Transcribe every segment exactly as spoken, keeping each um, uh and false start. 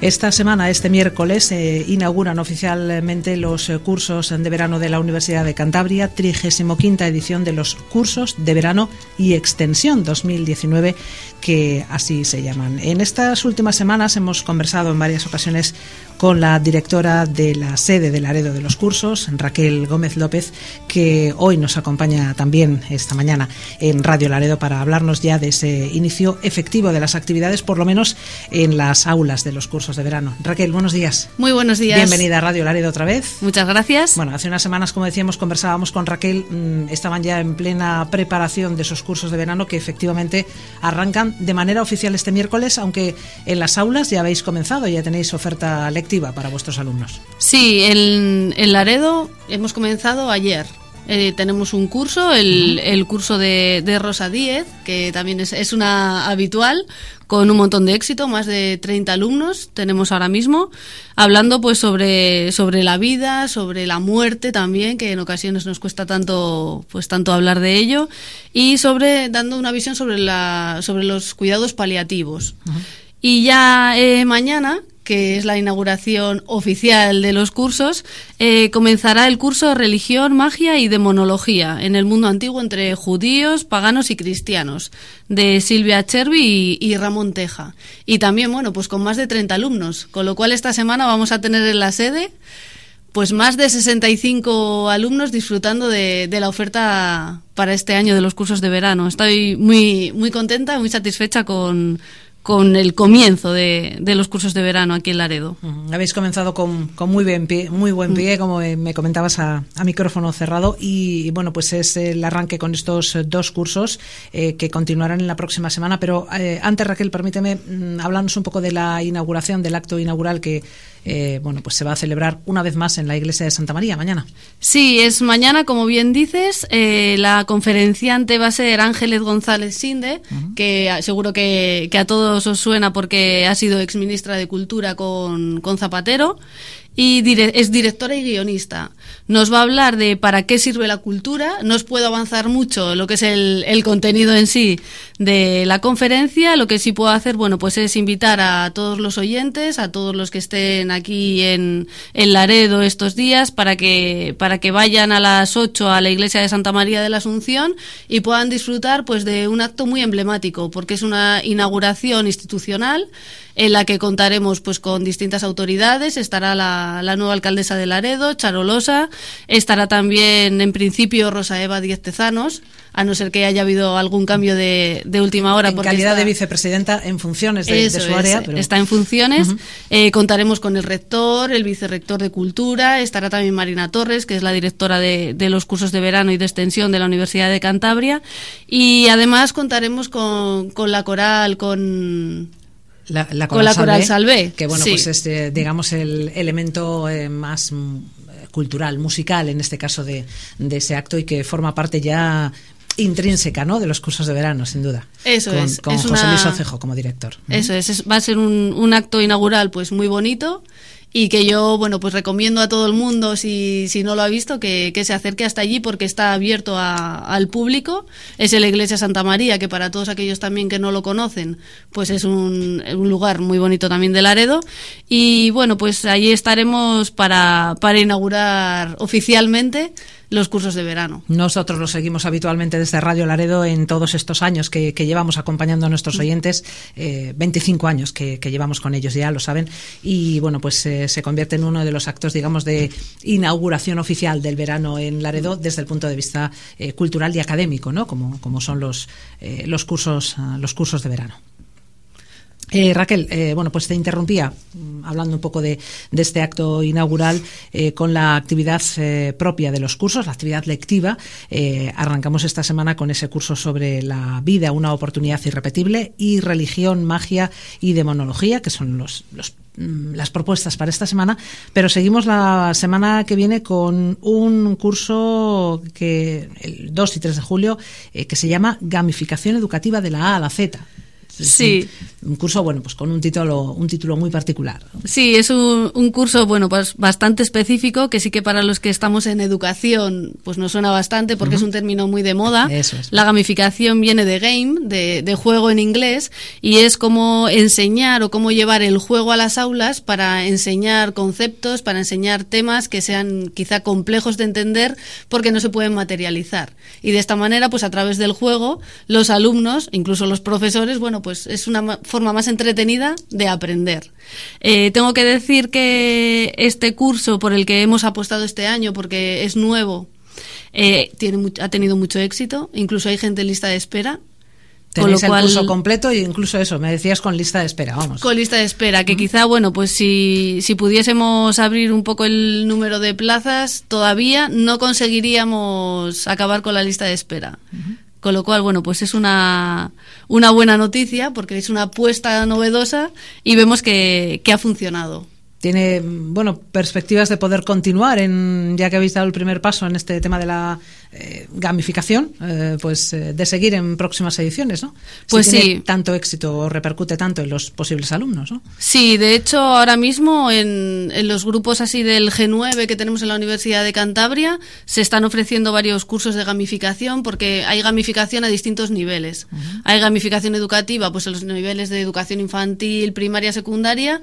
Esta semana, este miércoles, eh, inauguran oficialmente los eh, cursos de verano de la Universidad de Cantabria, trigésima quinta edición de los cursos de verano y extensión dos mil diecinueve, que así se llaman. En estas últimas semanas hemos conversado en varias ocasiones con la directora de la sede de Laredo de los cursos, Raquel Gómez López, que hoy nos acompaña también esta mañana en Radio Laredo para hablarnos ya de ese inicio efectivo de las actividades, por lo menos en las aulas de los cursos de verano. Raquel, buenos días. Muy buenos días. Bienvenida a Radio Laredo otra vez. Muchas gracias. Bueno, hace unas semanas, como decíamos, conversábamos con Raquel, mmm, estaban ya en plena preparación de esos cursos de verano que efectivamente arrancan de manera oficial este miércoles, aunque en las aulas ya habéis comenzado, ya tenéis oferta lectiva para vuestros alumnos. Sí, en, en Laredo hemos comenzado ayer. Eh, tenemos un curso, el, uh-huh. el curso de, de Rosa Díez, que también es, es una habitual, con un montón de éxito, más de treinta alumnos tenemos ahora mismo, hablando pues sobre, sobre la vida, sobre la muerte también, que en ocasiones nos cuesta tanto, pues tanto hablar de ello, y sobre dando una visión sobre, la, sobre los cuidados paliativos. Uh-huh. Y ya eh, mañana, que es la inauguración oficial de los cursos, eh, comenzará el curso Religión, Magia y Demonología en el mundo antiguo entre judíos, paganos y cristianos, de Silvia Chervi y, y Ramón Teja. Y también, bueno, pues con más de treinta alumnos, con lo cual esta semana vamos a tener en la sede pues más de sesenta y cinco alumnos disfrutando de, de la oferta para este año de los cursos de verano. Estoy muy, muy contenta, muy satisfecha con... con el comienzo de, de los cursos de verano aquí en Laredo. Uh-huh. Habéis comenzado con, con muy buen pie, muy buen pie, uh-huh. como me comentabas a, a micrófono cerrado, y bueno, pues es el arranque con estos dos cursos eh, que continuarán en la próxima semana. Pero eh, antes, Raquel, permíteme mmm, hablarnos un poco de la inauguración, del acto inaugural que eh, bueno, pues se va a celebrar una vez más en la iglesia de Santa María mañana. Sí, es mañana, como bien dices. Eh, la conferenciante va a ser Ángeles González Sinde, uh-huh. que seguro que, que a todos os suena porque ha sido exministra de Cultura con, con Zapatero, y dire- es directora y guionista. Nos va a hablar de para qué sirve la cultura. No os puedo avanzar mucho lo que es el, el contenido en sí de la conferencia. Lo que sí puedo hacer, bueno, pues es invitar a todos los oyentes, a todos los que estén aquí en, en Laredo estos días, para que, para que vayan a las ocho a la iglesia de Santa María de la Asunción y puedan disfrutar pues de un acto muy emblemático, porque es una inauguración institucional en la que contaremos pues con distintas autoridades. Estará la, la nueva alcaldesa de Laredo, Charo Losa, estará también en principio Rosa Eva Díez Tezanos, a no ser que haya habido algún cambio de, de última hora. En porque calidad está, de vicepresidenta en funciones de, de su es, área. Pero... está en funciones. Uh-huh. Eh, contaremos con el rector, el vicerrector de Cultura, estará también Marina Torres, que es la directora de, de los cursos de verano y de extensión de la Universidad de Cantabria, y además contaremos con, con la coral, con... La, la con la Coral Salvé, que bueno, sí. pues es eh, digamos el elemento eh, más mm, cultural, musical en este caso de, de ese acto, y que forma parte ya intrínseca, ¿no?, de los cursos de verano, sin duda. Eso con, es. Con es José una... Luis Ocejo como director. Eso es, es va a ser un, un acto inaugural pues muy bonito, y que yo, bueno, pues recomiendo a todo el mundo, si, si no lo ha visto, que, que se acerque hasta allí, porque está abierto a, al público. Es en la iglesia Santa María, que para todos aquellos también que no lo conocen, pues es un, un lugar muy bonito también de Laredo. Y bueno, pues allí estaremos para, para inaugurar oficialmente los cursos de verano. Nosotros lo seguimos habitualmente desde Radio Laredo en todos estos años que, que llevamos acompañando a nuestros oyentes, eh, veinticinco años que, que llevamos con ellos, ya lo saben, y bueno, pues eh, se convierte en uno de los actos, digamos, de inauguración oficial del verano en Laredo desde el punto de vista eh, cultural y académico, ¿no?, como, como son los, eh, los cursos, uh, los cursos de verano. Eh, Raquel, eh, bueno, pues te interrumpía hablando un poco de, de este acto inaugural eh, con la actividad eh, propia de los cursos, la actividad lectiva. Eh, arrancamos esta semana con ese curso sobre la vida, una oportunidad irrepetible, y religión, magia y demonología, que son los, los las propuestas para esta semana, pero seguimos la semana que viene con un curso que el dos y tres de julio eh, que se llama Gamificación Educativa de la A a la Z. Es sí. Un, un curso, bueno, pues con un título, un título muy particular. Sí, es un, un curso, bueno, pues bastante específico, que sí que para los que estamos en educación, pues nos suena bastante, porque uh-huh. es un término muy de moda. Eso es. La gamificación viene de game, de, de juego en inglés, y es cómo enseñar o cómo llevar el juego a las aulas para enseñar conceptos, para enseñar temas que sean quizá complejos de entender, porque no se pueden materializar. Y de esta manera, pues a través del juego, los alumnos, incluso los profesores, bueno, pues es una forma más entretenida de aprender. Eh, tengo que decir que este curso por el que hemos apostado este año, porque es nuevo, eh, tiene mu- ha tenido mucho éxito, incluso hay gente en lista de espera. Tenéis con lo cual, el curso completo e incluso eso, me decías con lista de espera, vamos. Con lista de espera, que uh-huh. quizá, bueno, pues si, si pudiésemos abrir un poco el número de plazas, todavía no conseguiríamos acabar con la lista de espera. Uh-huh. Con lo cual, bueno, pues es una, una buena noticia, porque es una apuesta novedosa y vemos que, que ha funcionado. Tiene, bueno, perspectivas de poder continuar, en ya que habéis dado el primer paso en este tema de la eh, gamificación, eh, pues eh, de seguir en próximas ediciones, ¿no? Pues si sí. Tiene tanto éxito o repercute tanto en los posibles alumnos, ¿no? Sí, de hecho, ahora mismo en, en los grupos así del G nueve que tenemos en la Universidad de Cantabria se están ofreciendo varios cursos de gamificación, porque hay gamificación a distintos niveles. Uh-huh. Hay gamificación educativa, pues en los niveles de educación infantil, primaria, secundaria,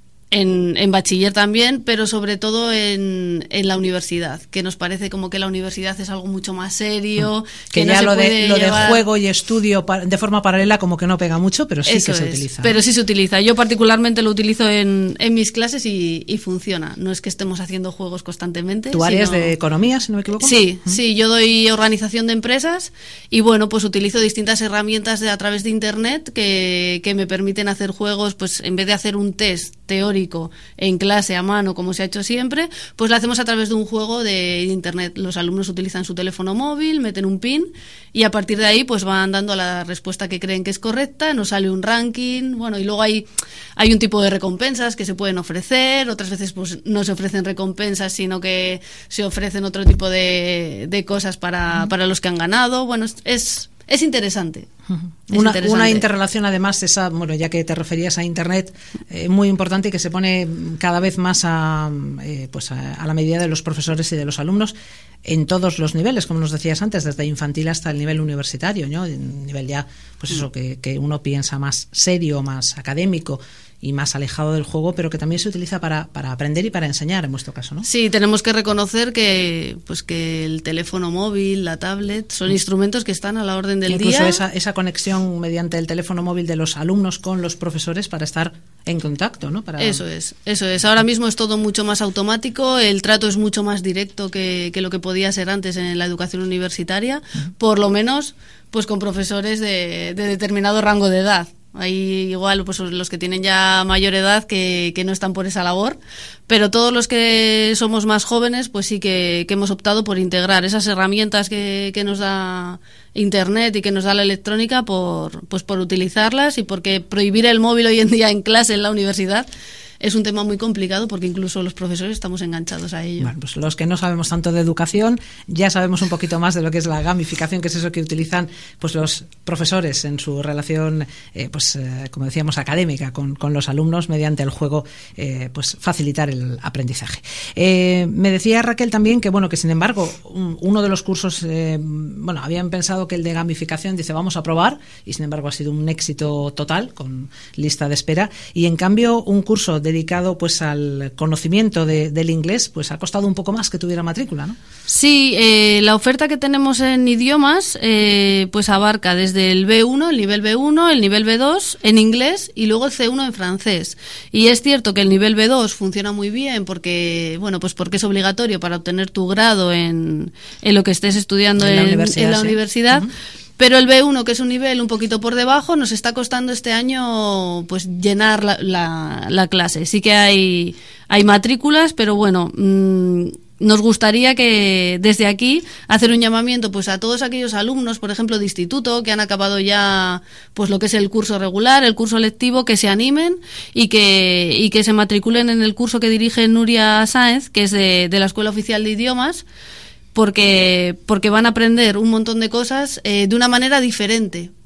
En, en bachiller también, pero sobre todo en, en la universidad, que nos parece como que la universidad es algo mucho más serio. Que, que ya no lo, se de, lo llevar... de juego y estudio de forma paralela como que no pega mucho, pero sí Eso que se es, utiliza. Pero sí se utiliza. Yo particularmente lo utilizo en, en mis clases y, y funciona. No es que estemos haciendo juegos constantemente. ¿Tu área es sino... de economía, si no me equivoco? Sí, ¿Mm? sí. Yo doy organización de empresas y bueno, pues utilizo distintas herramientas de, a través de internet que, que me permiten hacer juegos, pues en vez de hacer un test teórico en clase a mano, como se ha hecho siempre, pues lo hacemos a través de un juego de internet. Los alumnos utilizan su teléfono móvil, meten un pin y a partir de ahí pues van dando la respuesta que creen que es correcta, nos sale un ranking, bueno, y luego hay, hay un tipo de recompensas que se pueden ofrecer, otras veces pues no se ofrecen recompensas, sino que se ofrecen otro tipo de, de cosas para, para los que han ganado. Bueno, es... Es interesante. Es una, interesante. Una interrelación, además, esa, bueno, ya que te referías a Internet, eh, muy importante y que se pone cada vez más a, eh, pues a, a la medida de los profesores y de los alumnos en todos los niveles, como nos decías antes, desde infantil hasta el nivel universitario, ¿no? El nivel ya, pues eso, que, que uno piensa más serio, más académico y más alejado del juego, pero que también se utiliza para, para aprender y para enseñar, en vuestro caso, ¿no? Sí, tenemos que reconocer que pues que el teléfono móvil, la tablet, son instrumentos que están a la orden del Incluso día. Incluso esa, esa conexión mediante el teléfono móvil de los alumnos con los profesores para estar en contacto, ¿no? Para... Eso es, eso es. Ahora mismo es todo mucho más automático, el trato es mucho más directo que, que lo que podía ser antes en la educación universitaria, uh-huh. por lo menos pues con profesores de, de determinado rango de edad. Hay igual pues los que tienen ya mayor edad que, que no están por esa labor, pero todos los que somos más jóvenes pues sí que, que hemos optado por integrar esas herramientas que, que nos da Internet y que nos da la electrónica por, pues por utilizarlas, y porque prohibir el móvil hoy en día en clase en la universidad es un tema muy complicado, porque incluso los profesores estamos enganchados a ello. Bueno, pues los que no sabemos tanto de educación ya sabemos un poquito más de lo que es la gamificación, que es eso que utilizan pues los profesores en su relación, eh, pues eh, como decíamos, académica con, con los alumnos, mediante el juego, eh, pues facilitar el aprendizaje. Eh, me decía Raquel también que bueno, que sin embargo un, uno de los cursos, eh, bueno, habían pensado que el de gamificación, dice, vamos a probar, y sin embargo ha sido un éxito total con lista de espera, y en cambio un curso de dedicado pues al conocimiento de, del inglés, pues ha costado un poco más que tuviera matrícula, ¿no? Sí, eh, la oferta que tenemos en idiomas eh, pues abarca desde el B uno, el nivel B uno, el nivel B dos en inglés y luego el C uno en francés. Y es cierto que el nivel B dos funciona muy bien porque, bueno, pues porque es obligatorio para obtener tu grado en, en lo que estés estudiando en, en la universidad. En la sí. universidad. Uh-huh. Pero el B uno, que es un nivel un poquito por debajo, nos está costando este año pues llenar la, la, la clase. Sí que hay, hay matrículas, pero bueno, mmm, nos gustaría que desde aquí hacer un llamamiento pues a todos aquellos alumnos, por ejemplo, de instituto, que han acabado ya pues lo que es el curso regular, el curso lectivo, que se animen y que, y que se matriculen en el curso que dirige Nuria Sáenz, que es de, de la Escuela Oficial de Idiomas, porque porque van a aprender un montón de cosas eh, de una manera diferente.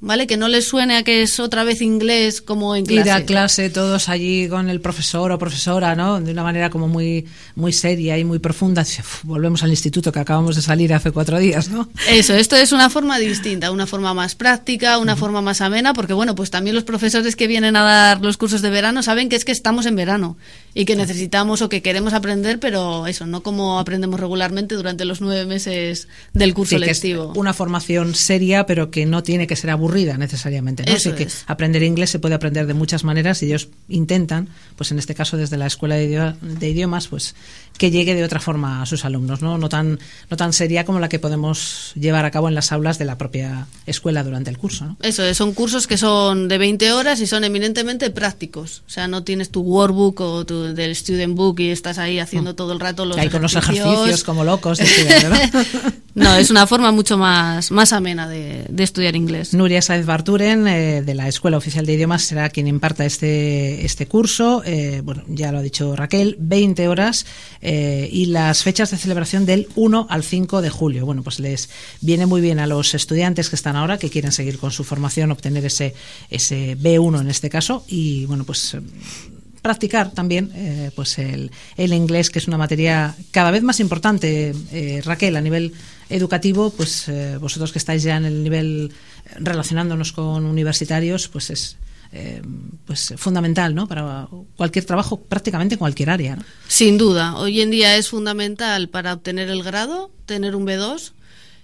¿vale? Que no les suene a que es otra vez inglés como en clase. Ir a clase todos allí con el profesor o profesora, ¿no? De una manera como muy muy seria y muy profunda. Uf, volvemos al instituto que acabamos de salir hace cuatro días, ¿no? Eso, esto es una forma distinta, una forma más práctica, una uh-huh. forma más amena, porque bueno, pues también los profesores que vienen a dar los cursos de verano saben que es que estamos en verano y que necesitamos o que queremos aprender, pero eso, no como aprendemos regularmente durante los nueve meses del curso sí, lectivo. Que es una formación seria, pero que no tiene que ser aburrida necesariamente, ¿no? Eso Así que es. aprender inglés se puede aprender de muchas maneras y ellos intentan, pues en este caso desde la Escuela de, idioma, de Idiomas, pues que llegue de otra forma a sus alumnos, ¿no? No tan, no tan seria como la que podemos llevar a cabo en las aulas de la propia escuela durante el curso, ¿no? Eso es, son cursos que son de veinte horas y son eminentemente prácticos. O sea, no tienes tu workbook o tu del student book y estás ahí haciendo mm. todo el rato los ahí ejercicios. con los ejercicios como locos de estudiar, ¿verdad? No, es una forma mucho más, más amena de, de estudiar inglés. Nuria Sáez Barturen, eh, de la Escuela Oficial de Idiomas, será quien imparta este, este curso. Eh, bueno, ya lo ha dicho Raquel, veinte horas eh, y las fechas de celebración del uno al cinco de julio. Bueno, pues les viene muy bien a los estudiantes que están ahora, que quieren seguir con su formación, obtener ese, ese B uno en este caso, y bueno, pues practicar también eh, pues el, el inglés, que es una materia cada vez más importante, eh, Raquel, a nivel educativo. Pues eh, vosotros que estáis ya en el nivel relacionándonos con universitarios, pues es eh, pues fundamental, ¿no? Para cualquier trabajo, prácticamente en cualquier área, ¿no? Sin duda, hoy en día es fundamental para obtener el grado, tener un B dos.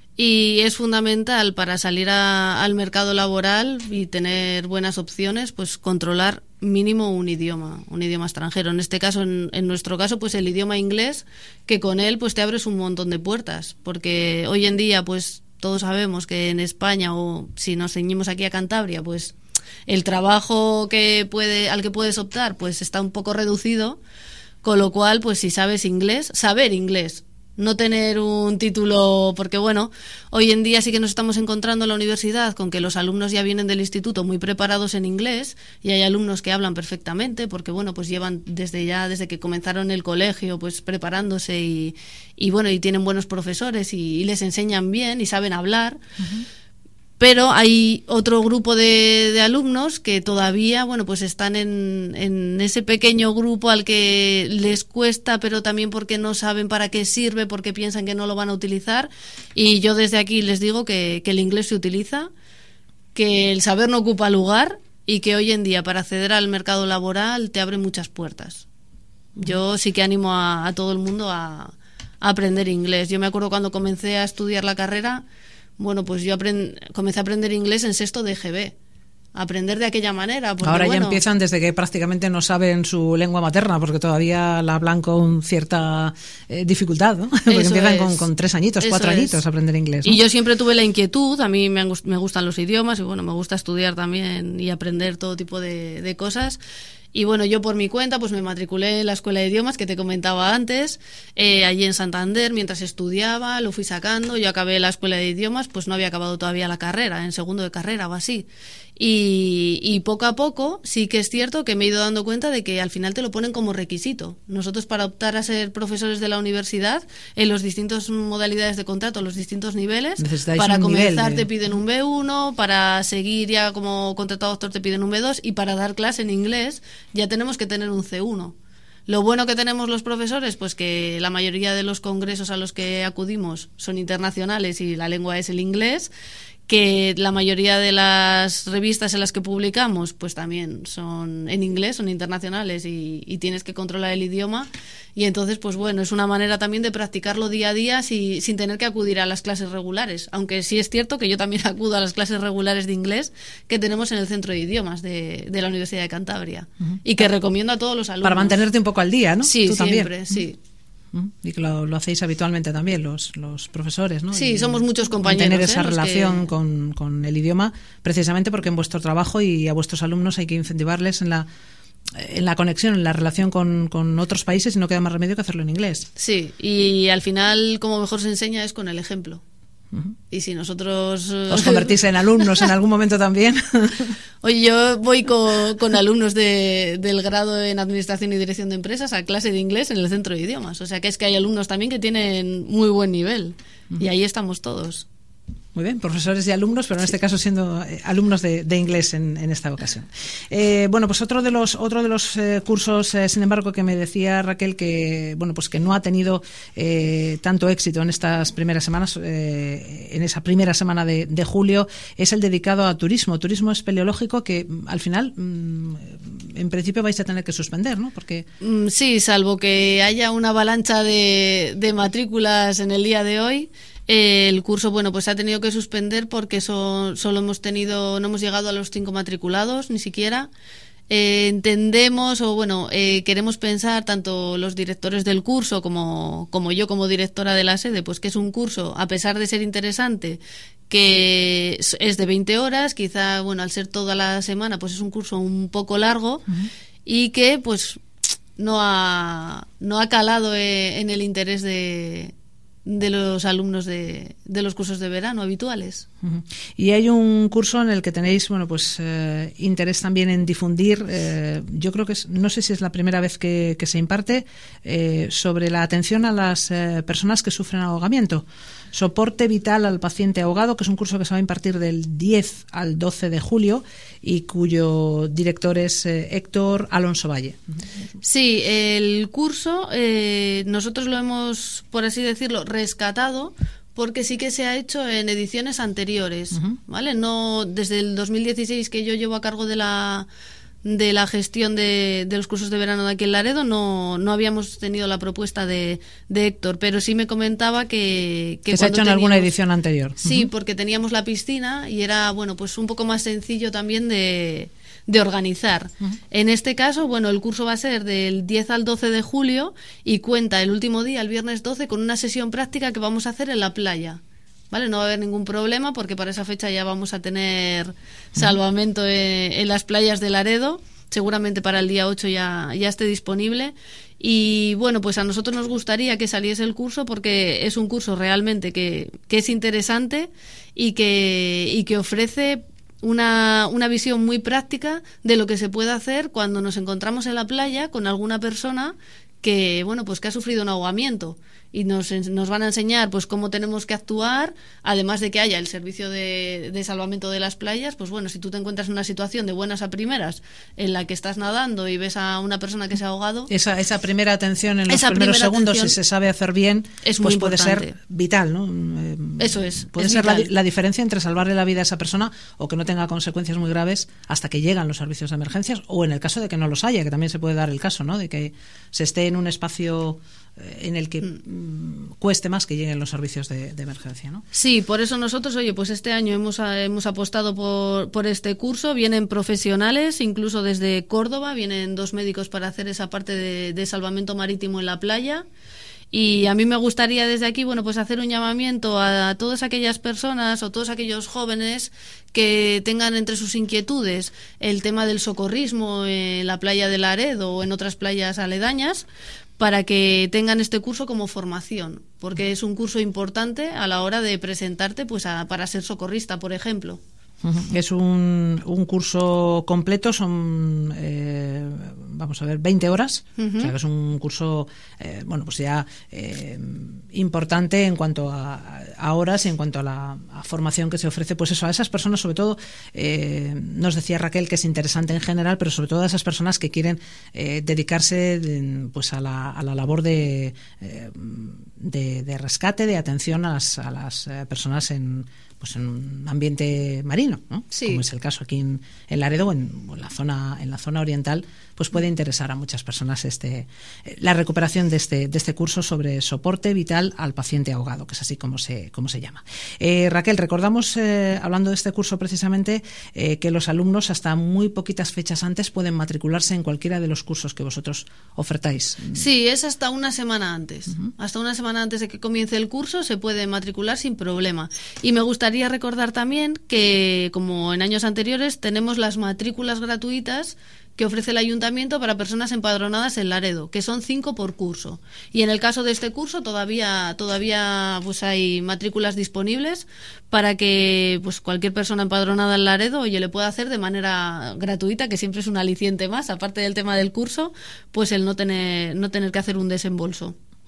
Y es fundamental para salir a, al mercado laboral y tener buenas opciones, pues controlar mínimo un idioma, un idioma extranjero. En este caso, en, en nuestro caso, pues el idioma inglés, que con él pues te abres un montón de puertas, porque hoy en día pues todos sabemos que en España, o si nos ceñimos aquí a Cantabria, pues el trabajo que puede, al que puedes optar pues está un poco reducido, con lo cual pues si sabes inglés, saber inglés, no tener un título, porque bueno, hoy en día sí que nos estamos encontrando en la universidad con que los alumnos ya vienen del instituto muy preparados en inglés y hay alumnos que hablan perfectamente porque bueno, pues llevan desde ya, desde que comenzaron el colegio, pues preparándose y, y bueno, y tienen buenos profesores y, y les enseñan bien y saben hablar. Uh-huh. Pero hay otro grupo de, de alumnos que todavía, bueno, pues están en, en ese pequeño grupo al que les cuesta, pero también porque no saben para qué sirve, porque piensan que no lo van a utilizar. Y yo desde aquí les digo que, que el inglés se utiliza, que el saber no ocupa lugar y que hoy en día para acceder al mercado laboral te abre muchas puertas. Yo sí que animo a, a todo el mundo a, a aprender inglés. Yo me acuerdo cuando comencé a estudiar la carrera. Bueno, pues yo aprend- comencé a aprender inglés en sexto de G B. Aprender de aquella manera. Porque, ahora bueno, ya empiezan desde que prácticamente no saben su lengua materna, porque todavía la hablan con cierta eh, dificultad, ¿no? Porque empiezan con, con tres añitos, Eso cuatro es. añitos a aprender inglés, ¿no? Y yo siempre tuve la inquietud, a mí me, han, me gustan los idiomas y bueno, me gusta estudiar también y aprender todo tipo de, de cosas. Y bueno, yo por mi cuenta pues me matriculé en la Escuela de Idiomas que te comentaba antes, eh, allí en Santander, mientras estudiaba, lo fui sacando. Yo acabé la Escuela de Idiomas, pues no había acabado todavía la carrera, en segundo de carrera o así. Y, y poco a poco sí que es cierto que me he ido dando cuenta de que al final te lo ponen como requisito. Nosotros para optar a ser profesores de la universidad, en los distintos modalidades de contrato, los distintos niveles, para comenzar de... te piden un B uno, para seguir ya como contratado doctor te piden un B dos y para dar clase en inglés ya tenemos que tener un C uno. Lo bueno que tenemos los profesores, pues que la mayoría de los congresos a los que acudimos son internacionales y la lengua es el inglés, que la mayoría de las revistas en las que publicamos pues también son en inglés, son internacionales y, y tienes que controlar el idioma y entonces pues bueno, es una manera también de practicarlo día a día si, sin tener que acudir a las clases regulares, aunque sí es cierto que yo también acudo a las clases regulares de inglés que tenemos en el Centro de Idiomas de, de la Universidad de Cantabria uh-huh. y que recomiendo a todos los alumnos. Para mantenerte un poco al día, ¿no? Sí, ¿Tú siempre, también? sí. Y que lo, lo hacéis habitualmente también los, los profesores, ¿no? Sí, y somos muchos compañeros. Tener esa ¿eh? relación que... con, con el idioma, precisamente porque en vuestro trabajo y a vuestros alumnos hay que incentivarles en la en la conexión, en la relación con, con otros países y no queda más remedio que hacerlo en inglés. Sí, y al final como mejor se enseña es con el ejemplo. Uh-huh. Y si nosotros... ¿Os convertís en alumnos en algún momento también? Oye, yo voy con, con alumnos de, del grado en Administración y Dirección de Empresas a clase de inglés en el Centro de Idiomas. O sea que es que hay alumnos también que tienen muy buen nivel. Uh-huh. Y ahí estamos todos. Muy bien, profesores y alumnos, pero en este caso siendo eh, alumnos de, de inglés en, en esta ocasión. Eh, bueno, pues otro de los otro de los eh, cursos, eh, sin embargo, que me decía Raquel que bueno, pues que no ha tenido eh, tanto éxito en estas primeras semanas, eh, en esa primera semana de, de julio, es el dedicado a turismo, turismo espeleológico, que al final, mmm, en principio vais a tener que suspender, ¿no? Porque sí, salvo que haya una avalancha de, de matrículas en el día de hoy. El curso, bueno, pues se ha tenido que suspender porque so, solo hemos tenido, no hemos llegado a los cinco matriculados, ni siquiera. Eh, entendemos, o bueno, eh, queremos pensar, tanto los directores del curso como, como yo como directora de la sede, pues que es un curso, a pesar de ser interesante, que es de veinte horas, quizá, bueno, al ser toda la semana, pues es un curso un poco largo, uh-huh. y que, pues, no ha, no ha calado eh, en el interés de... de los alumnos de, de los cursos de verano habituales. Uh-huh. Y hay un curso en el que tenéis, bueno, pues eh, interés también en difundir, eh, yo creo que es, no sé si es la primera vez que, que se imparte, eh, sobre la atención a las eh, personas que sufren ahogamiento. Soporte vital al paciente ahogado, que es un curso que se va a impartir del diez al doce de julio y cuyo director es eh, Héctor Alonso Valle. Sí, el curso eh, nosotros lo hemos, por así decirlo, rescatado porque sí que se ha hecho en ediciones anteriores, uh-huh. ¿vale? No desde el dos mil dieciséis, que yo llevo a cargo de la de la gestión de, de los cursos de verano de aquí en Laredo, no, no habíamos tenido la propuesta de, de Héctor, pero sí me comentaba que... Que, que se ha hecho en alguna edición anterior. Sí, uh-huh. porque teníamos la piscina y era, bueno, pues un poco más sencillo también de, de organizar. Uh-huh. En este caso, bueno, el curso va a ser del diez al doce de julio y cuenta el último día, el viernes doce, con una sesión práctica que vamos a hacer en la playa. ¿Vale? No va a haber ningún problema porque para esa fecha ya vamos a tener salvamento en, en las playas de Laredo. Seguramente para el día ocho ya, ya esté disponible. Y bueno, pues a nosotros nos gustaría que saliese el curso porque es un curso realmente que, que es interesante y que, y que ofrece una, una visión muy práctica de lo que se puede hacer cuando nos encontramos en la playa con alguna persona que, bueno, pues que ha sufrido un ahogamiento. Y nos, nos van a enseñar pues cómo tenemos que actuar, además de que haya el servicio de, de salvamento de las playas. Pues bueno, si tú te encuentras en una situación de buenas a primeras en la que estás nadando y ves a una persona que se ha ahogado, esa, esa primera atención en los primeros segundos, si se sabe hacer bien, es pues muy puede importante. Ser vital, ¿no? Eso es. Puede es ser la, vital. la diferencia entre salvarle la vida a esa persona o que no tenga consecuencias muy graves hasta que llegan los servicios de emergencias, o en el caso de que no los haya, que también se puede dar el caso, ¿no? De que se esté en un espacio en el que mm. cueste más que lleguen los servicios de, de emergencia, ¿no? Sí, por eso nosotros, oye, pues este año hemos, hemos apostado por, por este curso. Vienen profesionales, incluso desde Córdoba, vienen dos médicos para hacer esa parte de, de salvamento marítimo en la playa. Y a mí me gustaría desde aquí, bueno, pues hacer un llamamiento a, a todas aquellas personas o todos aquellos jóvenes que tengan entre sus inquietudes el tema del socorrismo en la playa de Laredo o en otras playas aledañas, para que tengan este curso como formación, porque es un curso importante a la hora de presentarte pues a, para ser socorrista, por ejemplo. Uh-huh. Es un, un curso completo, son, eh, vamos a ver, veinte horas, uh-huh. o sea que es un curso, eh, bueno, pues ya eh, importante en cuanto a, a horas y en cuanto a la a formación que se ofrece, pues eso, a esas personas, sobre todo, eh, nos decía Raquel que es interesante en general, pero sobre todo a esas personas que quieren eh, dedicarse de, pues a la, a la labor de, eh, de, de rescate, de atención a las, a las eh, personas en pues en un ambiente marino, ¿no? Sí. Como es el caso aquí en, en Laredo o en, o en la zona en la zona oriental, pues puede interesar a muchas personas este la recuperación de este de este curso sobre soporte vital al paciente ahogado, que es así como se como se llama. Eh, Raquel, recordamos, eh, hablando de este curso precisamente, eh, que los alumnos hasta muy poquitas fechas antes pueden matricularse en cualquiera de los cursos que vosotros ofertáis. Sí, es hasta una semana antes. Uh-huh. Hasta una semana antes de que comience el curso se puede matricular sin problema. Y me gustaría Quería recordar también que, como en años anteriores, tenemos las matrículas gratuitas que ofrece el ayuntamiento para personas empadronadas en Laredo, que son cinco por curso. Y en el caso de este curso todavía todavía pues hay matrículas disponibles para que pues cualquier persona empadronada en Laredo, oye, le pueda hacer de manera gratuita, que siempre es un aliciente más, aparte del tema del curso, pues el no tener no tener que hacer un desembolso.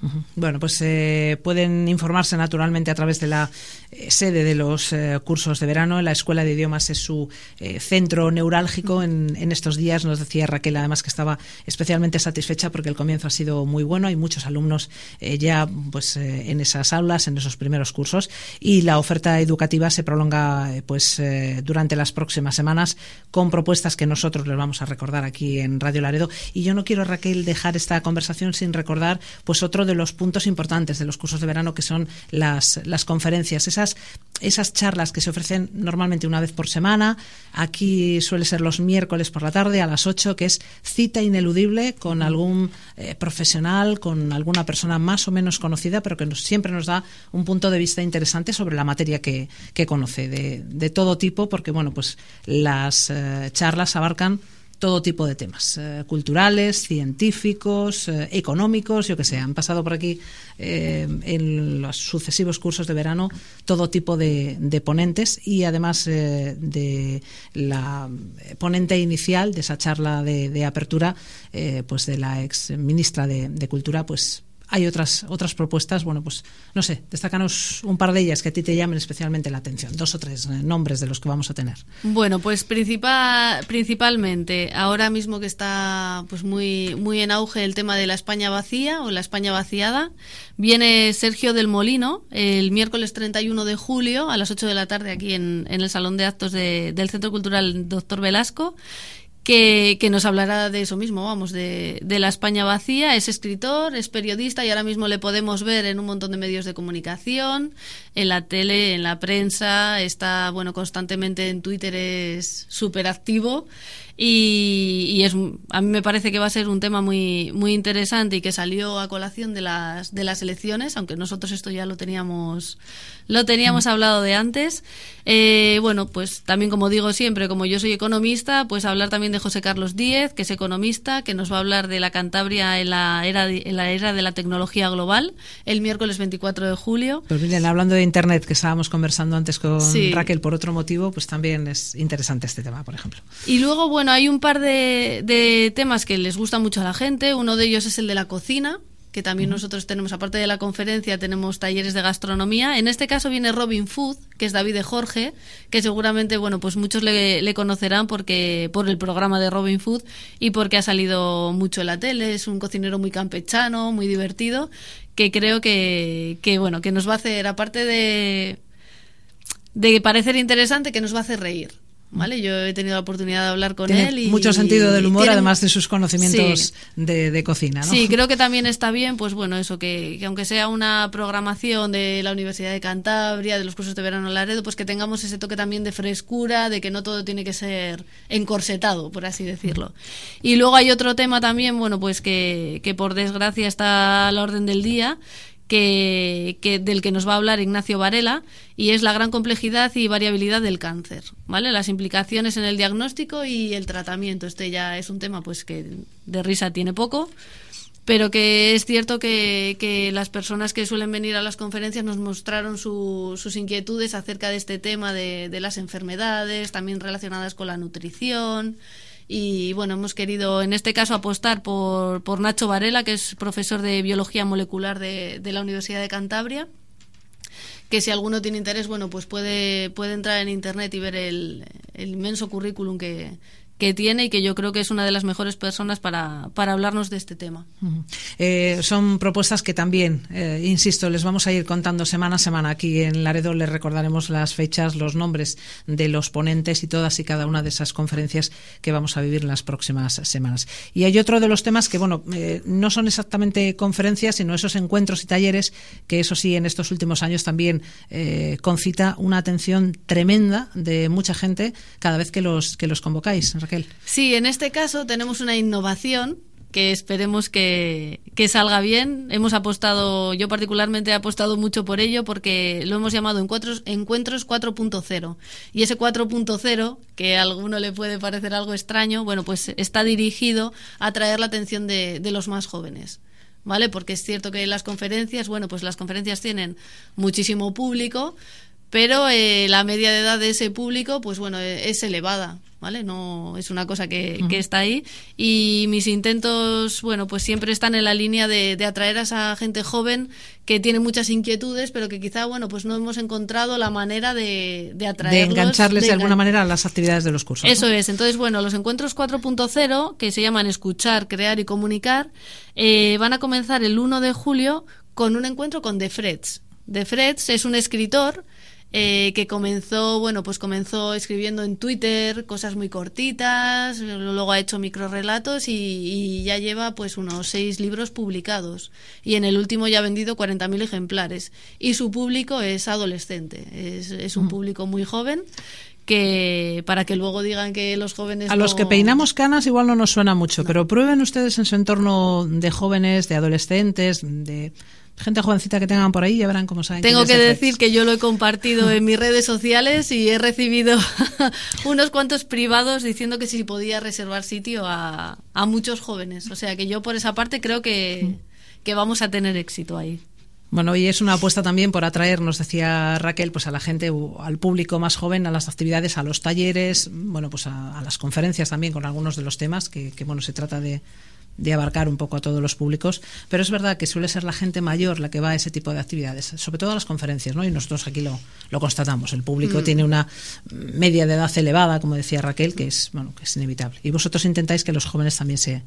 Bueno, pues eh, pueden informarse naturalmente a través de la eh, sede de los eh, cursos de verano. La Escuela de Idiomas es su eh, centro neurálgico en, en estos días. Nos decía Raquel además que estaba especialmente satisfecha porque el comienzo ha sido muy bueno. Hay muchos alumnos eh, ya pues eh, en esas aulas, en esos primeros cursos, y la oferta educativa se prolonga eh, pues eh, durante las próximas semanas con propuestas que nosotros les vamos a recordar aquí en Radio Laredo. Y yo no quiero, Raquel, dejar esta conversación sin recordar pues otro de de los puntos importantes de los cursos de verano, que son las, las conferencias, esas, esas charlas que se ofrecen normalmente una vez por semana. Aquí suele ser los miércoles por la tarde a las ocho, que es cita ineludible con algún eh, profesional, con alguna persona más o menos conocida, pero que nos, siempre nos da un punto de vista interesante sobre la materia que, que conoce, de, de todo tipo, porque bueno, pues las eh, charlas abarcan todo tipo de temas, eh, culturales, científicos, eh, económicos, yo que sé, han pasado por aquí eh, en los sucesivos cursos de verano todo tipo de, de ponentes, y además eh, de la ponente inicial de esa charla de, de apertura, eh, pues de la ex ministra de, de Cultura, pues hay otras otras propuestas. Bueno, pues no sé, destácanos un par de ellas que a ti te llamen especialmente la atención, dos o tres eh, nombres de los que vamos a tener. Bueno, pues principal, principalmente ahora mismo que está pues muy muy en auge el tema de la España vacía o la España vaciada, viene Sergio del Molino el miércoles treinta y uno de julio a las ocho de la tarde aquí en, en el Salón de Actos de, del Centro Cultural Doctor Velasco. Que, que nos hablará de eso mismo, vamos, de, de la España vacía. Es escritor, es periodista y ahora mismo le podemos ver en un montón de medios de comunicación, en la tele, en la prensa, está, bueno, constantemente en Twitter, es súper activo y, y es, a mí me parece que va a ser un tema muy, muy interesante y que salió a colación de las, de las elecciones, aunque nosotros esto ya lo teníamos, lo teníamos mm. hablado de antes. Eh, bueno, pues también, como digo siempre, como yo soy economista, pues hablar también de José Carlos Díez, que es economista, que nos va a hablar de la Cantabria en la era de, en la era de la tecnología global, el miércoles veinticuatro de julio. Pues miren, hablando de Internet, que estábamos conversando antes con sí. Raquel por otro motivo, pues también es interesante este tema, por ejemplo. Y luego, bueno, hay un par de, de temas que les gusta mucho a la gente. Uno de ellos es el de la cocina, que también uh-huh. nosotros tenemos, aparte de la conferencia, tenemos talleres de gastronomía. En este caso viene Robin Food, que es David de Jorge, que seguramente, bueno, pues muchos le, le conocerán porque por el programa de Robin Food y porque ha salido mucho en la tele. Es un cocinero muy campechano, muy divertido, que creo que, que bueno, que nos va a hacer, aparte de, de parecer interesante, que nos va a hacer reír. ¿Vale? Yo he tenido la oportunidad de hablar con tiene él y mucho sentido del humor, tiene, además de sus conocimientos sí, de, de cocina, ¿no? Sí, creo que también está bien, pues bueno, eso que, que aunque sea una programación de la Universidad de Cantabria, de los cursos de verano en Laredo, pues que tengamos ese toque también de frescura, de que no todo tiene que ser encorsetado, por así decirlo. Y luego hay otro tema también, bueno, pues que, que por desgracia está a la orden del día, Que, que del que nos va a hablar Ignacio Varela, y es la gran complejidad y variabilidad del cáncer, ¿vale? Las implicaciones en el diagnóstico y el tratamiento. Este ya es un tema pues que de risa tiene poco, pero que es cierto que, que las personas que suelen venir a las conferencias nos mostraron su, sus inquietudes acerca de este tema de, de las enfermedades, también relacionadas con la nutrición. Y bueno, hemos querido en este caso apostar por, por Nacho Varela, que es profesor de biología molecular de, de la Universidad de Cantabria, que si alguno tiene interés, bueno, pues puede, puede entrar en internet y ver el, el inmenso currículum que, que tiene, y que yo creo que es una de las mejores personas para, para hablarnos de este tema. Uh-huh. Eh, son propuestas que también, eh, insisto, les vamos a ir contando semana a semana. Aquí en Laredo les recordaremos las fechas, los nombres de los ponentes y todas y cada una de esas conferencias que vamos a vivir en las próximas semanas. Y hay otro de los temas que, bueno, eh, no son exactamente conferencias, sino esos encuentros y talleres que, eso sí, en estos últimos años también eh, concita una atención tremenda de mucha gente cada vez que los, que los convocáis. Sí, en este caso tenemos una innovación que esperemos que, que salga bien. Hemos apostado, yo particularmente he apostado mucho por ello, porque lo hemos llamado Encuentros, Encuentros cuatro punto cero. Y ese cuatro punto cero, que a alguno le puede parecer algo extraño, bueno, pues está dirigido a atraer la atención de, de los más jóvenes. ¿Vale? Porque es cierto que las conferencias, bueno, pues las conferencias tienen muchísimo público, pero eh, la media de edad de ese público, pues bueno, es elevada, ¿vale? No es una cosa que, uh-huh. que está ahí, y mis intentos, bueno, pues siempre están en la línea de, de atraer a esa gente joven que tiene muchas inquietudes, pero que quizá, bueno, pues no hemos encontrado la manera de, de atraerlos. De engancharles de, de alguna manera a las actividades de los cursos. Eso ¿no? es. Entonces, bueno, los encuentros cuatro punto cero, que se llaman Escuchar, Crear y Comunicar, eh, van a comenzar el uno de julio con un encuentro con De Frets. De Frets es un escritor Eh, que comenzó, bueno, pues comenzó escribiendo en Twitter cosas muy cortitas, luego ha hecho microrelatos y, y ya lleva pues unos seis libros publicados, y en el último ya ha vendido cuarenta mil ejemplares, y su público es adolescente, es, es un público muy joven, que para que luego digan que los jóvenes a no... los que peinamos canas igual no nos suena mucho, no. Pero prueben ustedes en su entorno de jóvenes, de adolescentes, de gente jovencita que tengan por ahí, ya verán cómo saben. Tengo que decir que yo lo he compartido en mis redes sociales y he recibido unos cuantos privados diciendo que si podía reservar sitio a, a muchos jóvenes. O sea que yo por esa parte creo que, que vamos a tener éxito ahí. Bueno, y es una apuesta también por atraer, nos decía Raquel, pues a la gente, al público más joven, a las actividades, a los talleres, bueno, pues a, a las conferencias también con algunos de los temas que, que bueno, se trata de de abarcar un poco a todos los públicos, pero es verdad que suele ser la gente mayor la que va a ese tipo de actividades, sobre todo a las conferencias, ¿no? Y nosotros aquí lo, lo constatamos, el público mm. tiene una media de edad elevada, como decía Raquel, que es, bueno, que es inevitable. Y vosotros intentáis que los jóvenes también se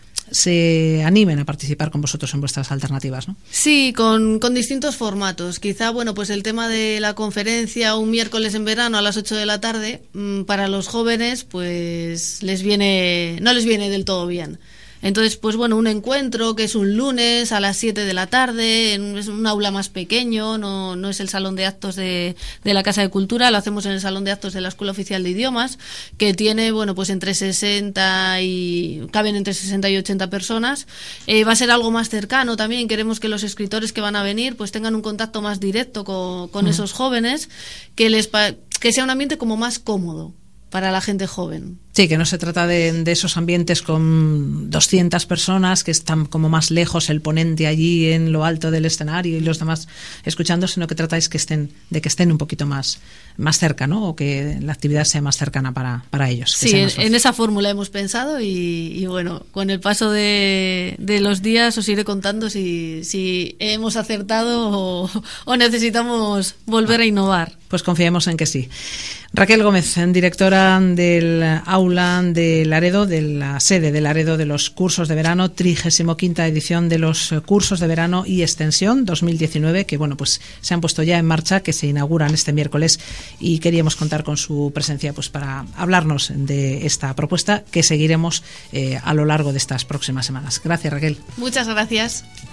se animen a participar con vosotros en vuestras alternativas, ¿no? Sí, con, con distintos formatos. Quizá, bueno, pues el tema de la conferencia un miércoles en verano a las ocho de la tarde, para los jóvenes, pues les viene, no les viene del todo bien. Entonces, pues bueno, un encuentro que es un lunes a las siete de la tarde, en un aula más pequeño, no, no es el salón de actos de, de la Casa de Cultura, lo hacemos en el salón de actos de la Escuela Oficial de Idiomas, que tiene, bueno, pues entre sesenta y caben entre sesenta y ochenta personas. Eh, va a ser algo más cercano también, queremos que los escritores que van a venir pues tengan un contacto más directo con, con mm. esos jóvenes, que les que sea un ambiente como más cómodo para la gente joven. Sí, que no se trata de, de esos ambientes con doscientas personas que están como más lejos, el ponente allí en lo alto del escenario y los demás escuchando, sino que tratáis que estén, de que estén un poquito más, más cerca, ¿no? O que la actividad sea más cercana para, para ellos. Sí, en, en esa fórmula hemos pensado y, y bueno, con el paso de, de los días os iré contando si, si hemos acertado o, o necesitamos volver a innovar. Pues confiemos en que sí. Raquel Gómez, directora del aula de Laredo, de la sede de Laredo de los cursos de verano, trigésima quinta edición de los cursos de verano y extensión dos mil diecinueve, que bueno, pues se han puesto ya en marcha, que se inauguran este miércoles, y queríamos contar con su presencia pues para hablarnos de esta propuesta que seguiremos eh, a lo largo de estas próximas semanas. Gracias, Raquel. Muchas gracias.